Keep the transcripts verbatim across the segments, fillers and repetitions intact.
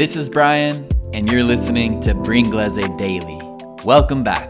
This is Brian, and you're listening to Bringlese Daily. Welcome back.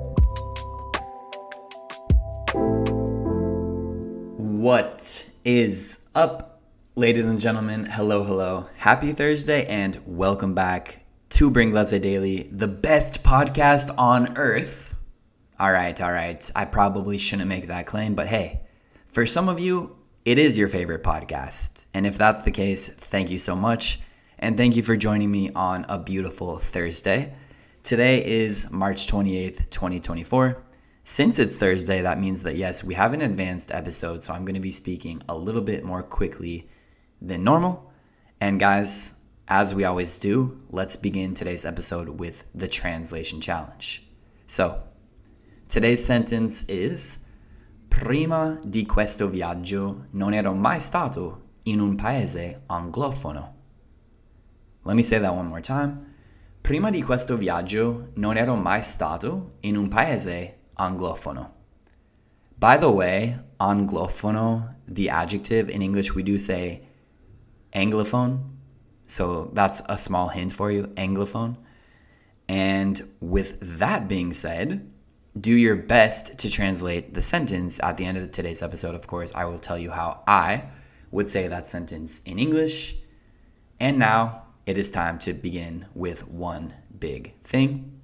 What is up, ladies and gentlemen? Hello, hello. Happy Thursday, and welcome back to Bringlese Daily, the best podcast on earth. All right, all right. I probably shouldn't make that claim, but hey, for some of you, it is your favorite podcast. And if that's the case, thank you so much. And thank you for joining me on a beautiful Thursday. Today is March twenty-eighth, twenty twenty-four. Since it's Thursday, that means that yes, we have an advanced episode, so I'm going to be speaking a little bit more quickly than normal. And guys, as we always do, let's begin today's episode with the translation challenge. So, today's sentence is: Prima di questo viaggio non ero mai stato in un paese anglofono. Let me say that one more time. Prima di questo viaggio non ero mai stato in un paese anglofono. By the way, anglofono, the adjective, in English we do say anglophone. So that's a small hint for you, anglophone. And with that being said, do your best to translate the sentence. At the end of today's episode, of course, I will tell you how I would say that sentence in English. And now it is time to begin with one big thing.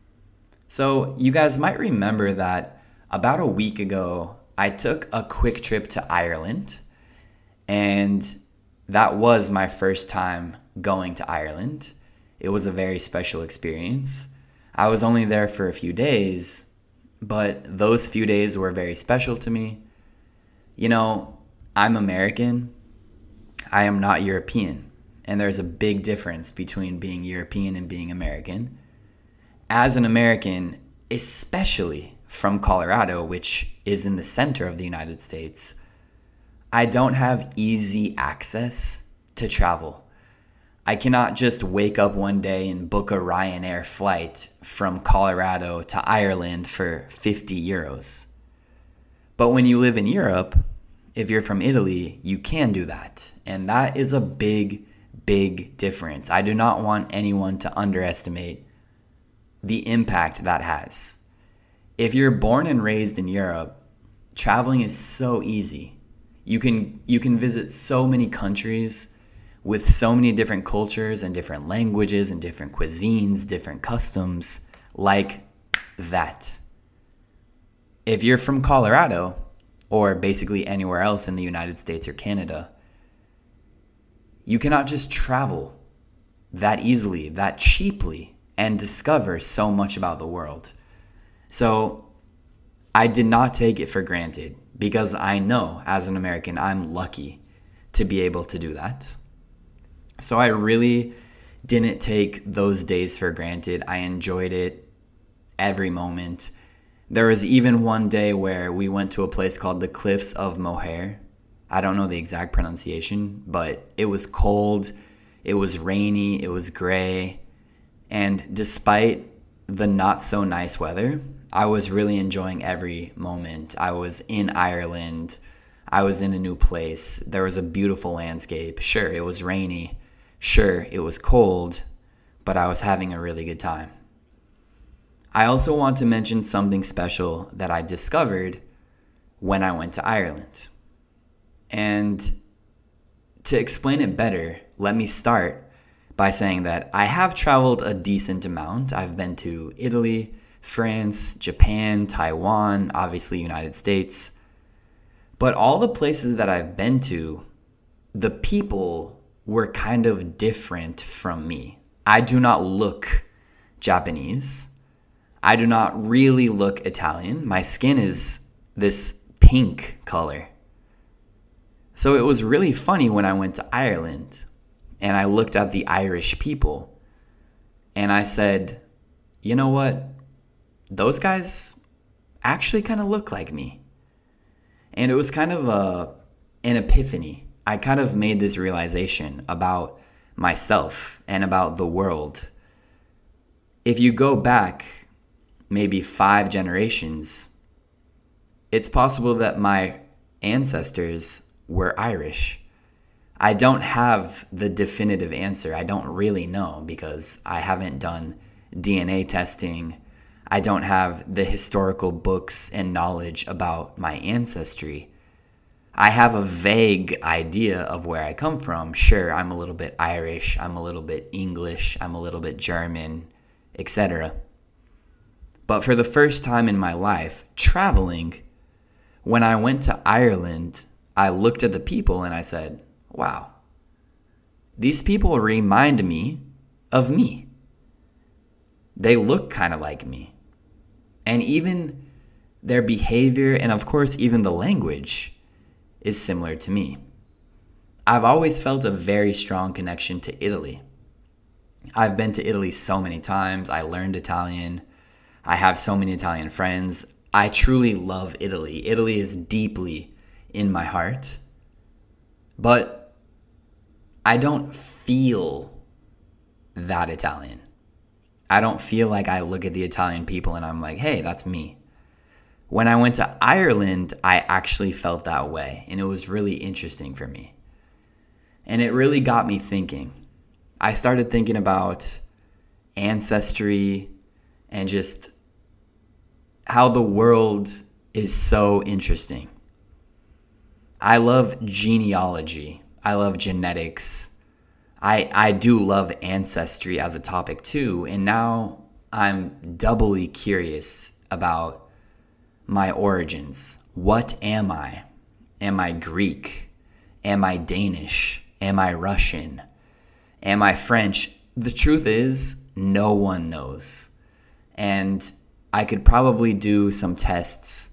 So you guys might remember that about a week ago, I took a quick trip to Ireland, and that was my first time going to Ireland. It was a very special experience. I was only there for a few days, but those few days were very special to me. You know, I'm American. I am not European. And there's a big difference between being European and being American. As an American, especially from Colorado, which is in the center of the United States, I don't have easy access to travel. I cannot just wake up one day and book a Ryanair flight from Colorado to Ireland for fifty euros. But when you live in Europe, if you're from Italy, you can do that. And that is a big Big difference. I do not want anyone to underestimate the impact that has. If you're born and raised in Europe, traveling is so easy. You can you can visit so many countries with so many different cultures and different languages and different cuisines, different customs, like that. If you're from Colorado, or basically anywhere else in the United States or Canada, you cannot just travel that easily, that cheaply, and discover so much about the world. So I did not take it for granted, because I know as an American, I'm lucky to be able to do that. So I really didn't take those days for granted. I enjoyed it every moment. There was even one day where we went to a place called the Cliffs of Moher. I don't know the exact pronunciation, but it was cold, it was rainy, it was gray, and despite the not so nice weather, I was really enjoying every moment. I was in Ireland, I was in a new place, there was a beautiful landscape. Sure, it was rainy, sure, it was cold, but I was having a really good time. I also want to mention something special that I discovered when I went to Ireland. And to explain it better, let me start by saying that I have traveled a decent amount. I've been to Italy, France, Japan, Taiwan, obviously United States. But all the places that I've been to, the people were kind of different from me. I do not look Japanese. I do not really look Italian. My skin is this pink color. So it was really funny when I went to Ireland and I looked at the Irish people and I said, you know what? Those guys actually kind of look like me. And it was kind of a, an epiphany. I kind of made this realization about myself and about the world. If you go back maybe five generations, it's possible that my ancestors were Irish. I don't have the definitive answer. I don't really know because I haven't done D N A testing. I don't have the historical books and knowledge about my ancestry. I have a vague idea of where I come from. Sure, I'm a little bit Irish, I'm a little bit English, I'm a little bit German, et cetera. But for the first time in my life, traveling, when I went to Ireland, I looked at the people and I said, wow, these people remind me of me. They look kind of like me. And even their behavior and, of course, even the language is similar to me. I've always felt a very strong connection to Italy. I've been to Italy so many times. I learned Italian. I have so many Italian friends. I truly love Italy. Italy is deeply in my heart. But I don't feel that Italian. I don't feel like I look at the Italian people and I'm like, hey, that's me. When I went to Ireland, I actually felt that way, and it was really interesting for me. And it really got me thinking. I started thinking about ancestry and just how the world is so interesting. I love genealogy. I love genetics. I, I do love ancestry as a topic too, and now I'm doubly curious about my origins. What am I? Am I Greek? Am I Danish? Am I Russian? Am I French? The truth is, no one knows. And I could probably do some tests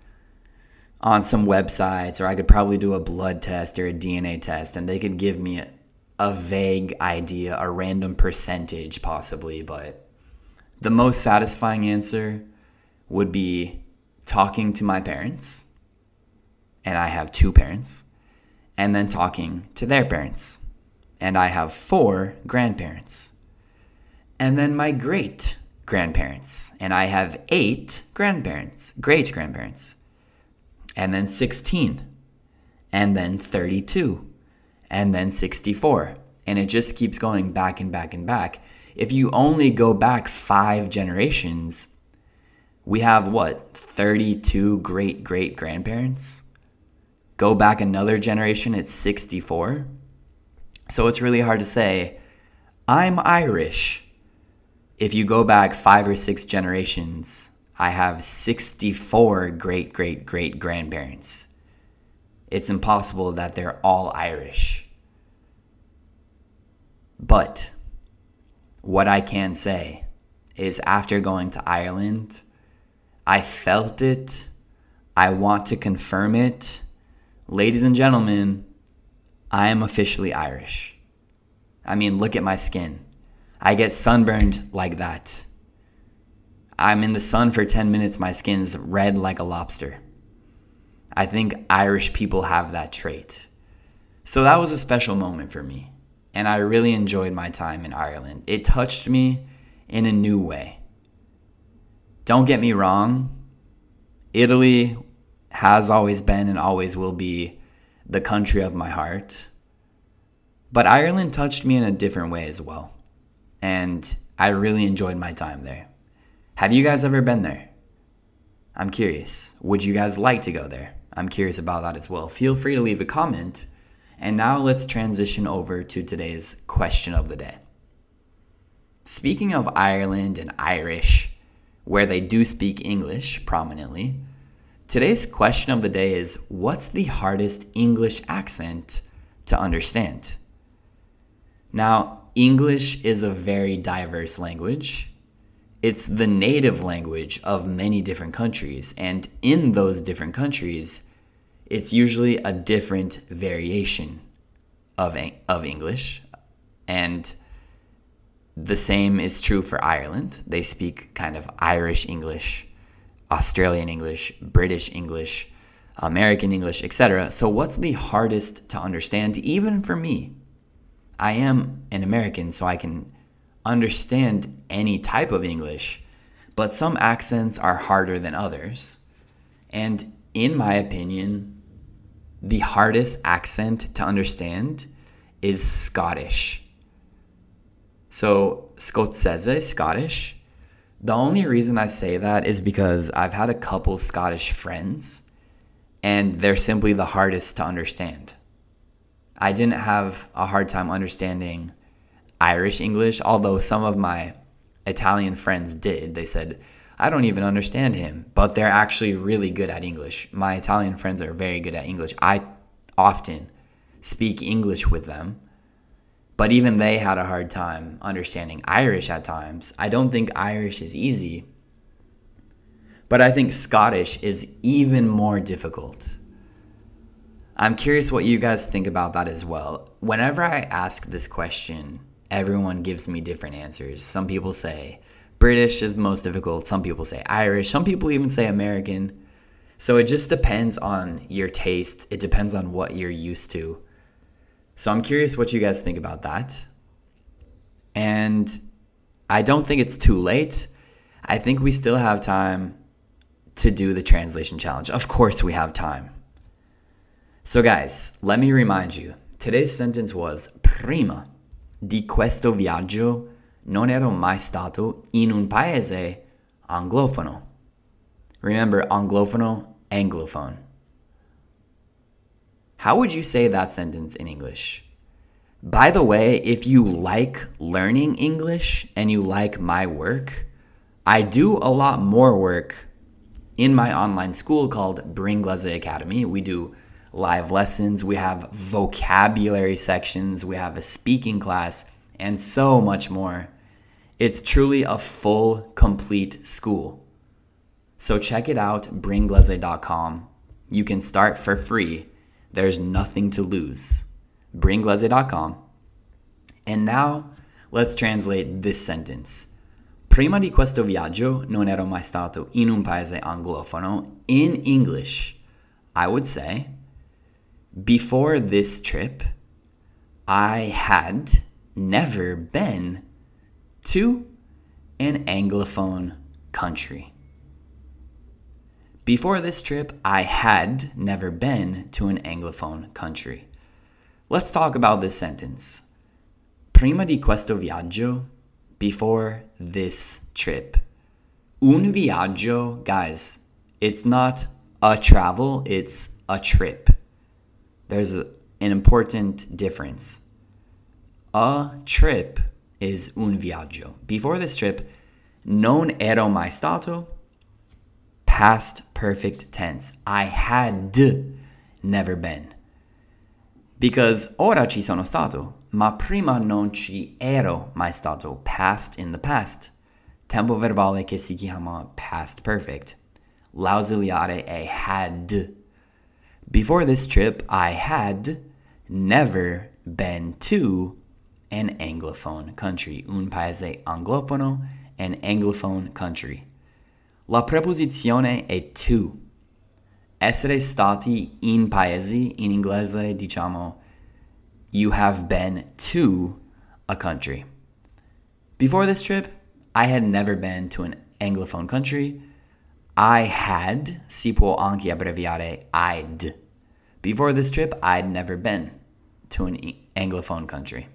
on some websites, or I could probably do a blood test or a D N A test, and they could give me a, a vague idea, a random percentage possibly, but the most satisfying answer would be talking to my parents, and I have two parents, and then talking to their parents, and I have four grandparents, and then my great grandparents, and I have eight grandparents, great grandparents, and then sixteen, and then thirty-two, and then sixty-four, and it just keeps going back and back and back. If you only go back five generations, we have what, thirty-two great great grandparents? Go back another generation, it's sixty-four. So it's really hard to say, I'm Irish. If you go back five or six generations, I have sixty-four great great great grandparents. It's impossible that they're all Irish. But what I can say is after going to Ireland, I felt it. I want to confirm it. Ladies and gentlemen, I am officially Irish. I mean, look at my skin. I get sunburned like that. I'm in the sun for ten minutes, my skin's red like a lobster. I think Irish people have that trait. So that was a special moment for me, and I really enjoyed my time in Ireland. It touched me in a new way. Don't get me wrong, Italy has always been and always will be the country of my heart. But Ireland touched me in a different way as well. And I really enjoyed my time there. Have you guys ever been there? I'm curious. Would you guys like to go there? I'm curious about that as well. Feel free to leave a comment. And now let's transition over to today's question of the day. Speaking of Ireland and Irish, where they do speak English prominently, today's question of the day is, what's the hardest English accent to understand? Now, English is a very diverse language. It's the native language of many different countries, and in those different countries, it's usually a different variation of, of English, and the same is true for Ireland. They speak kind of Irish English, Australian English, British English, American English, et cetera. So what's the hardest to understand, even for me? I am an American, so I can understand any type of English, but some accents are harder than others. And in my opinion, the hardest accent to understand is Scottish. So Scozzese, Scottish. The only reason I say that is because I've had a couple Scottish friends and they're simply the hardest to understand. I didn't have a hard time understanding Irish English, although some of my Italian friends did. They said, I don't even understand him, but they're actually really good at English. My Italian friends are very good at English. I often speak English with them, but even they had a hard time understanding Irish at times. I don't think Irish is easy, but I think Scottish is even more difficult. I'm curious what you guys think about that as well. Whenever I ask this question, everyone gives me different answers. Some people say British is the most difficult. Some people say Irish. Some people even say American. So it just depends on your taste. It depends on what you're used to. So I'm curious what you guys think about that. And I don't think it's too late. I think we still have time to do the translation challenge. Of course we have time. So guys, let me remind you. Today's sentence was prima di questo viaggio non ero mai stato in un paese anglofono. Remember, anglofono, anglophone. How would you say that sentence in English? By the way, if you like learning English and you like my work, I do a lot more work in my online school called Bringlese Academy. We do live lessons, we have vocabulary sections, we have a speaking class, and so much more. It's truly a full, complete school. So check it out, bringlese dot com. You can start for free. There's nothing to lose. bringlese dot com. And now, let's translate this sentence. Prima di questo viaggio non ero mai stato in un paese anglofono. In English, I would say, before this trip, I had never been to an Anglophone country. Before this trip, I had never been to an Anglophone country. Let's talk about this sentence. Prima di questo viaggio, before this trip. Un viaggio, guys, it's not a travel, it's a trip. There's a, an important difference. A trip is un viaggio. Before this trip, non ero mai stato, past perfect tense. I had never been. Because ora ci sono stato, ma prima non ci ero mai stato. Past in the past. Tempo verbale che si chiama past perfect. L'ausiliare è had. Before this trip, I had never been to an Anglophone country. Un paese anglofono, an Anglophone country. La preposizione è to. Essere stati in paesi, in inglese diciamo, you have been to a country. Before this trip, I had never been to an Anglophone country. I had, si può anche abbreviare I'd. Before this trip, I'd never been to an Anglophone country.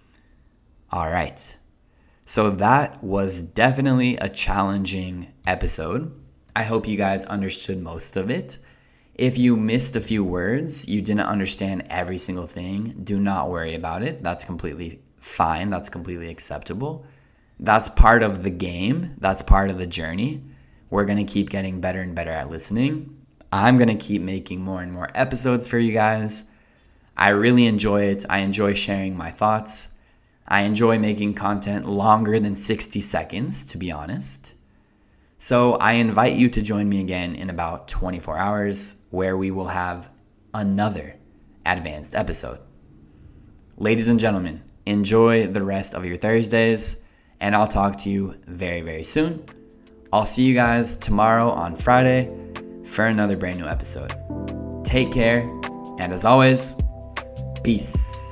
All right. So that was definitely a challenging episode. I hope you guys understood most of it. If you missed a few words, you didn't understand every single thing, do not worry about it. That's completely fine. That's completely acceptable. That's part of the game. That's part of the journey. We're going to keep getting better and better at listening. I'm going to keep making more and more episodes for you guys. I really enjoy it. I enjoy sharing my thoughts. I enjoy making content longer than sixty seconds, to be honest. So I invite you to join me again in about twenty-four hours, where we will have another advanced episode. Ladies and gentlemen, enjoy the rest of your Thursdays, and I'll talk to you very, very soon. I'll see you guys tomorrow on Friday for another brand new episode. Take care, and as always, peace.